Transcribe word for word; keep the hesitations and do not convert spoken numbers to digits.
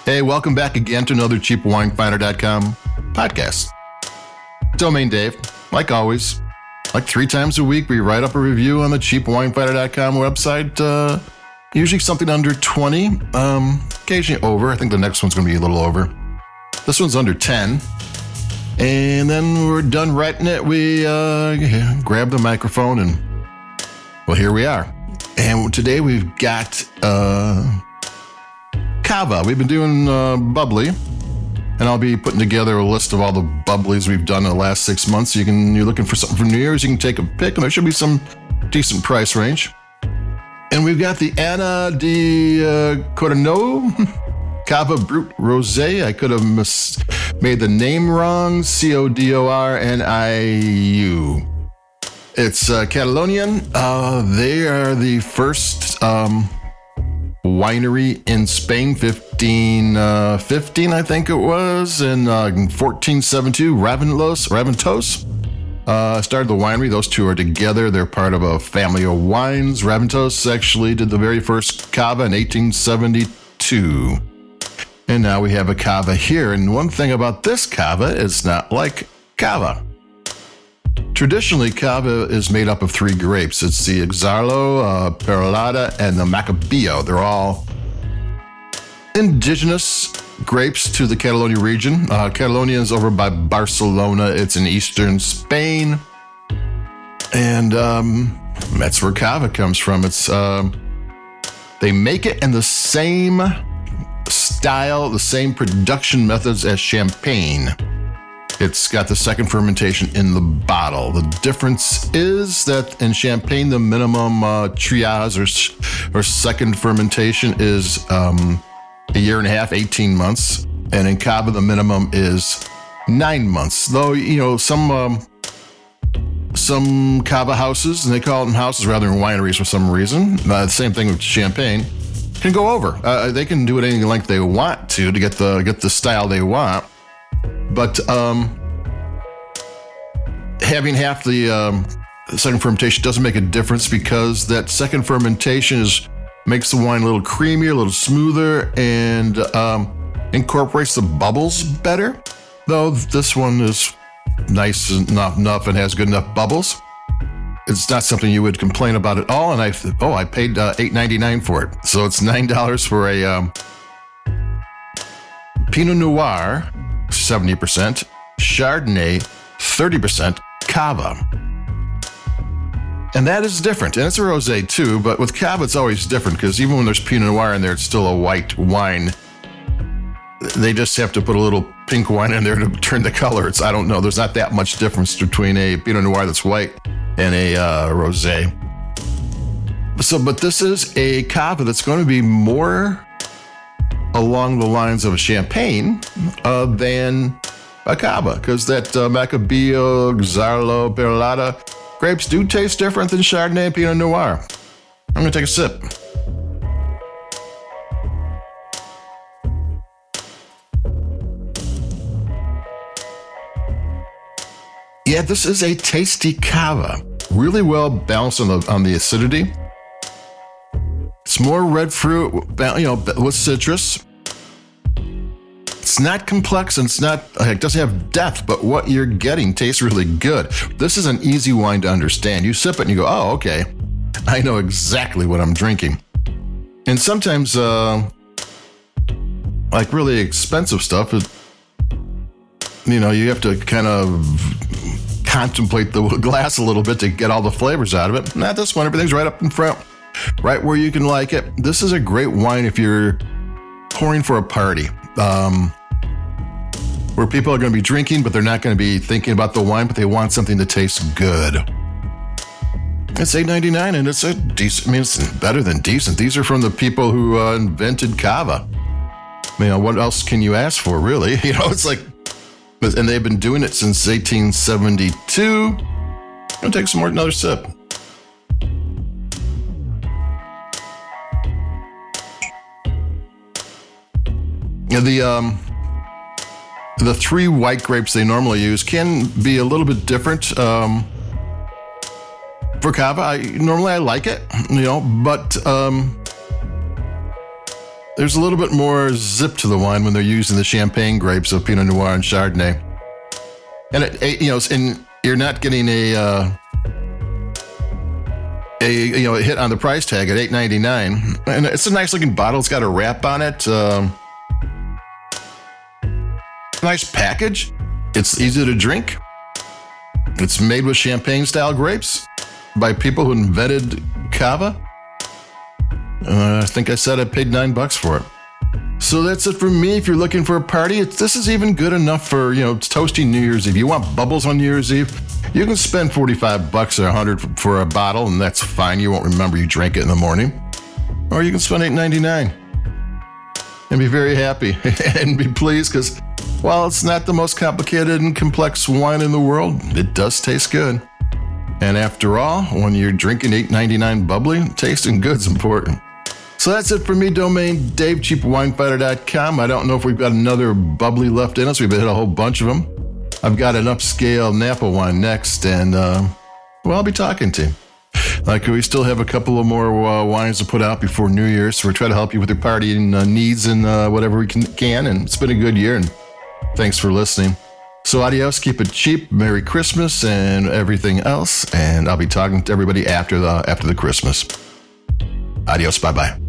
Hey, welcome back again to another cheap wine finder dot com podcast. Domain Dave, like always, like three times a week, we write up a review on the cheap wine finder dot com website. Uh, usually something under twenty, um, occasionally over. I think the next one's going to be a little over. This one's under ten. And then we're done writing it. We uh, grab the microphone and, well, here we are. And today we've got uh, Cava. We've been doing uh, bubbly, and I'll be putting together a list of all the bubblies we've done in the last six months. You can, you're looking for something for New Year's, you can take a pick, and there should be some decent price range. And we've got the Anna di uh, Corno Cava Brut Rosé. I could have mis- made the name wrong. C O D O R N I U. It's uh, Catalonian. Uh, they are the first um, winery in Spain, fifteen fifteen, I think it was, in uh, fourteen seventy-two, Raventos. Raventos uh, started the winery. Those two are together. They're part of a family of wines. Raventos actually did the very first Cava in eighteen seventy-two. And now we have a Cava here. And one thing about this Cava, it's not like Cava. Traditionally, Cava is made up of three grapes. It's the Xarel-lo, uh, Perlada, and the Macabeo. They're all indigenous grapes to the Catalonia region. Uh, Catalonia is over by Barcelona. It's in eastern Spain. And um, that's where Cava comes from. It's um, they make it in the same style, the same production methods as champagne. It's got the second fermentation in the bottle. The difference is that in champagne, the minimum uh, triage or, or second fermentation is um, a year and a half, eighteen months. And in Cava, the minimum is nine months. Though, you know, some um, some Cava houses, and they call them houses rather than wineries for some reason. Uh, the same thing with champagne. Can go over. Uh, they can do it any length they want to to get the get the style they want. But um, having half the um, second fermentation doesn't make a difference because that second fermentation is makes the wine a little creamier, a little smoother, and um, incorporates the bubbles better. Though this one is nice enough, enough and has good enough bubbles. It's not something you would complain about at all. And I oh, I paid uh, eight ninety-nine for it, so it's nine dollars for a um, Pinot Noir. seventy percent, Chardonnay, thirty percent, Cava. And that is different. And it's a rosé too, but with Cava, it's always different because even when there's Pinot Noir in there, it's still a white wine. They just have to put a little pink wine in there to turn the color. It's, I don't know, there's not that much difference between a Pinot Noir that's white and a uh, rosé. So, but this is a Cava that's going to be more along the lines of a champagne uh, than a Cava, because that uh, Macabeo, Xarel-lo, Perlada grapes do taste different than Chardonnay and Pinot Noir. I'm going to take a sip. Yeah, this is a tasty Cava. Really well balanced on the on the acidity. It's more red fruit, you know, with citrus. It's not complex and it's not, it doesn't have depth, but what you're getting tastes really good. This is an easy wine to understand. You sip it and you go, oh, okay, I know exactly what I'm drinking. And sometimes, uh, like really expensive stuff, it, you know, you have to kind of contemplate the glass a little bit to get all the flavors out of it. Not this one, everything's right up in front. Right where you can like it. This is a great wine if you're pouring for a party, um, where people are going to be drinking, but they're not going to be thinking about the wine, but they want something that tastes good. It's eight ninety-nine, and it's a decent. I mean, it's better than decent. These are from the people who uh, invented Cava. You know, what else can you ask for, really? You know, it's like, and they've been doing it since eighteen seventy-two. I'm gonna take some more, another sip. The um, the three white grapes they normally use can be a little bit different. Um, for Cava, I, normally I like it, you know, but um, there's a little bit more zip to the wine when they're using the champagne grapes of Pinot Noir and Chardonnay. And, it, it, you know, and you're not getting a, uh, a, you know, a hit on the price tag at eight ninety-nine. And it's a nice looking bottle. It's got a wrap on it. Um, nice package. It's easy to drink. It's made with champagne-style grapes by people who invented cava. Uh, I think I said I paid nine bucks for it. So that's it for me. If you're looking for a party, it's, this is even good enough for, you know, toasting New Year's Eve. You want bubbles on New Year's Eve? You can spend forty-five bucks or one hundred for, for a bottle, and that's fine. You won't remember you drank it in the morning. Or you can spend eight ninety-nine and be very happy and be pleased because, while it's not the most complicated and complex wine in the world, it does taste good. And after all, when you're drinking eight ninety-nine bubbly, tasting good's important. So that's it for me, Domain Dave, cheap wine fighter dot com. I don't know if we've got another bubbly left in us. We've hit a whole bunch of them. I've got an upscale Napa wine next, and, uh, well, I'll be talking to you. Like, we still have a couple of more uh, wines to put out before New Year's, so we're trying to help you with your partying uh, needs and uh, whatever we can, can, and it's been a good year, and thanks for listening. So adios, keep it cheap, Merry Christmas, and everything else, and I'll be talking to everybody after the after the Christmas. Adios, bye-bye.